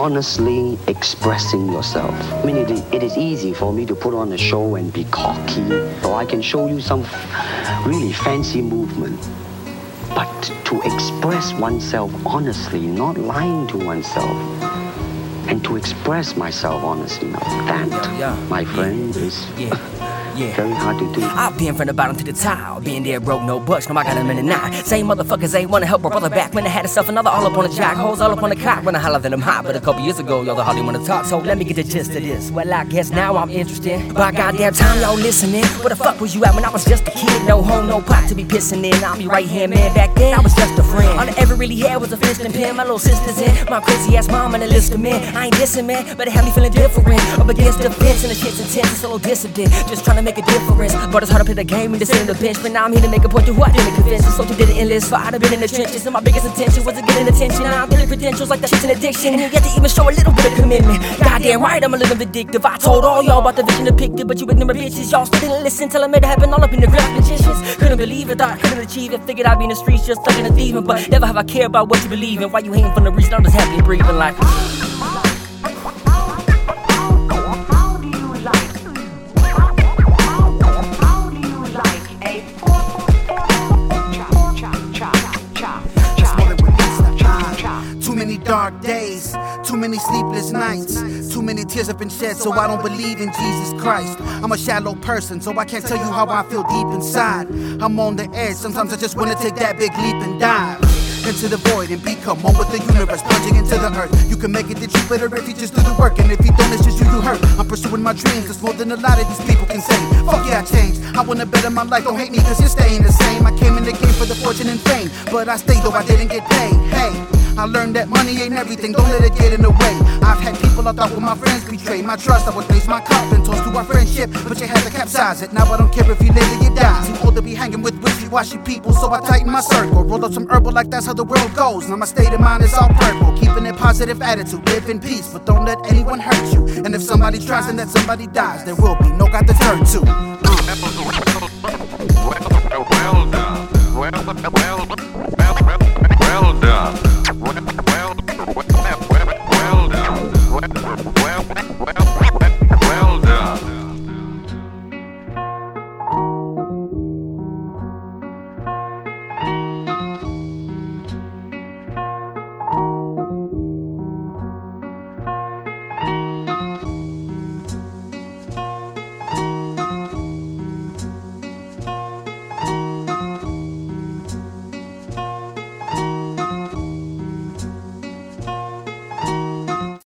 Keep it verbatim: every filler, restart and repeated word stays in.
honestly expressing yourself. I mean, it is, it is easy for me to put on a show and be cocky, or I can show you some really fancy movement. But to express oneself honestly, not lying to oneself, and to express myself honestly, now that, yeah, yeah. my friend, yeah. is yeah. Yeah. very hard to do. I've been from the bottom to the top, been there broke, no bucks, no I got a minute nine. Same motherfuckers ain't wanna help my brother back when I had himself another all up on the jack, hoes all up on the cock when I holler than them hot. But a couple years ago, y'all hardly wanna talk, so let me get the gist of this. Well, I guess now I'm interested. By goddamn time y'all listening, where the fuck was you at when I was just a kid? No home, no pot to be pissing in. I'm your right hand man back then, I was just a friend. All I ever really had was a fist and pen. My little sister's in, my crazy ass mom and a list of men. I ain't dissing, man, but it had me feeling different. Up against the fence and the shit's intense, it's a little dissident, just trying to make a difference. But it's hard to play the game and to sit on the bench. But now I'm here to make a point to who I didn't convince. So you did it endless, so I'd have been in the trenches. And my biggest intention was to get an attention. Now I'm getting credentials like that shit's an addiction. And you get to even show a little bit of commitment. Goddamn right, I'm a little addictive. I told all y'all about the vision depicted, but you ignorant bitches, y'all still didn't listen till I made it happen all up in the rap magicians. Couldn't believe it, thought I couldn't achieve it. Figured I'd be in the streets just thugging and thieving. But never have I cared about what you believe in. Why you hating from the reason I'm just happy and breathing like. Dark days, too many sleepless nights, too many tears have been shed, so I don't believe in Jesus Christ. I'm a shallow person, so I can't tell you how I feel deep inside. I'm on the edge, sometimes I just wanna take that big leap and dive into the void and become one with the universe, plunging into the earth. You can make it to Jupiter if you just do the work, and if you don't, it's just you you hurt. I'm pursuing my dreams, it's more than a lot of these people can say. Fuck yeah, I changed, I wanna better my life, don't hate me cause you're staying the same. I came in the game for the fortune and fame, but I stayed though I didn't get paid. Hey, I learned that money ain't everything, don't let it get in the way. I've had people I thought were my friends betray my trust. I would raise my cup and toast to our friendship, but you had to capsize it. Now I don't care if you live or you die. Too old to be hanging with wishy-washy people, so I tighten my circle. Roll up some herbal like that's how the world goes. Now my state of mind is all purple, keeping a positive attitude, live in peace, but don't let anyone hurt you. And if somebody tries and that somebody dies, there will be no God to turn to. Uh. Well done. Well, well, well, well, well done.